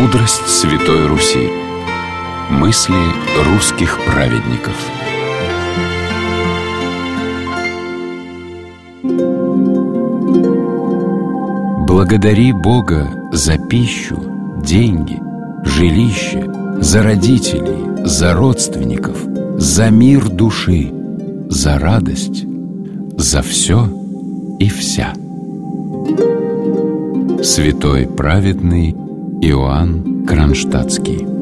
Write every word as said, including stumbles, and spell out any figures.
Мудрость Святой Руси. Мысли русских праведников. Благодари Бога за пищу, деньги, жилище, за родителей, за родственников, за мир души, за радость, за все и вся. Святой праведный Иоанн Кронштадтский.